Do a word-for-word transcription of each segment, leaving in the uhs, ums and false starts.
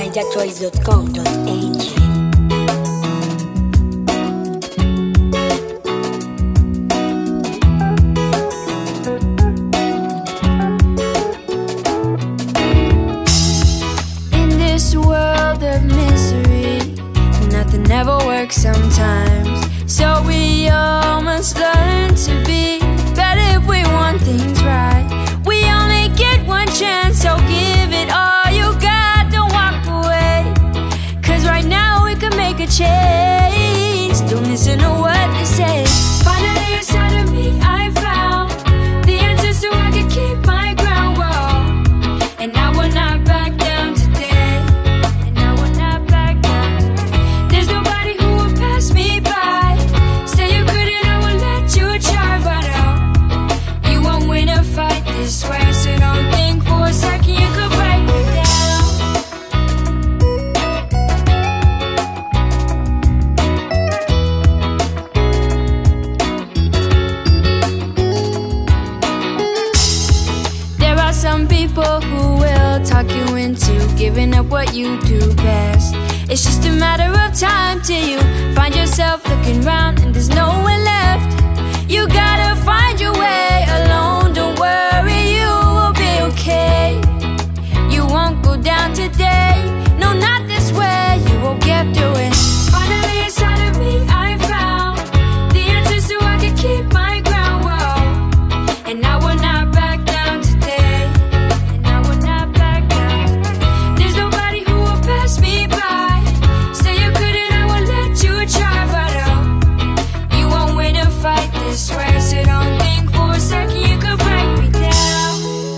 niger choice dot com dot n g. In this world of misery, nothing ever works sometimes. So we all must learn to be better if we want things right. We only get one chance, so give it all you got. Don't walk away, cause right now we can make a change. Don't listen to what they say. Finally inside of me I found the answer so I can keep my ground. Whoa. And I will not back down today. And I will not back down today. There's nobody who will pass me by. Say you couldn't, I will let you try. But oh, you won't win a fight this way. So don't think for a second you could break me down. There are some people who will talk you into giving up what you do best. It's just a matter of time till you find yourself looking round and there's nowhere left. You gotta find your way alone. Don't worry, you will be okay. You won't go down today. No, not this way. You won't get through it. Finally inside of me I found the answer so I can keep my ground. Whoa. And I will not back down today. And I will not back down today. There's nobody who will pass me by. Say you couldn't, I will let you try. But oh, you won't win a fight this way. So don't think for a second you could break me down.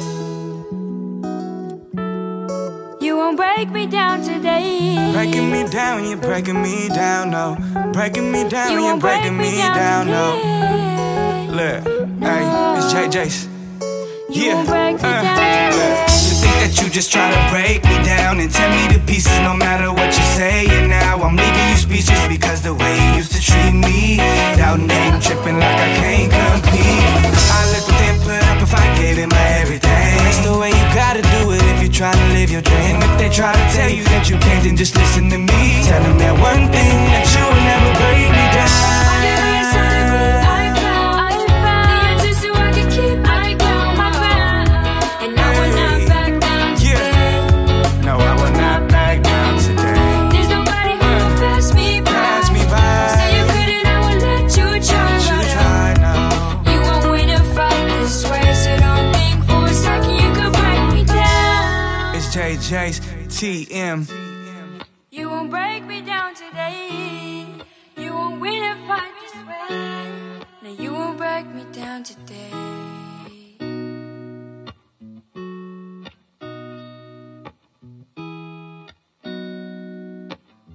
You won't break me down today. Breaking me down, you're breaking me down, no. Breaking me down, You you're won't break breaking me me down down, no. today. Look, No. hey, it's J J's. You Yeah, won't break me uh, down look. today. To think that you just try to break me down and tear me to pieces no matter what you say. And now I'm leaving you speechless because the way you used to treat me. Doubting that I'm tripping like I can't compete. I look what they put up if I gave it my everything. That's the way you gotta do it if you're trying to live your dream. If they try to tell you that you can't, then just listen to me. Tell them that one thing, that you will never break me down. Finally inside of me I found the answer so I can keep my ground. And I will not back down today. No, I will not back down today. There's nobody who will pass me by. Pass me by. Say you couldn't, I will let you try. You But try now. you won't win a fight this way. So don't think for a second you could break me down. It's J J's T M. You won't break me down today. You won't win a fight this way. No, you won't break me down today.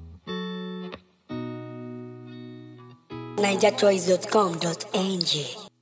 niger choice dot com dot n g.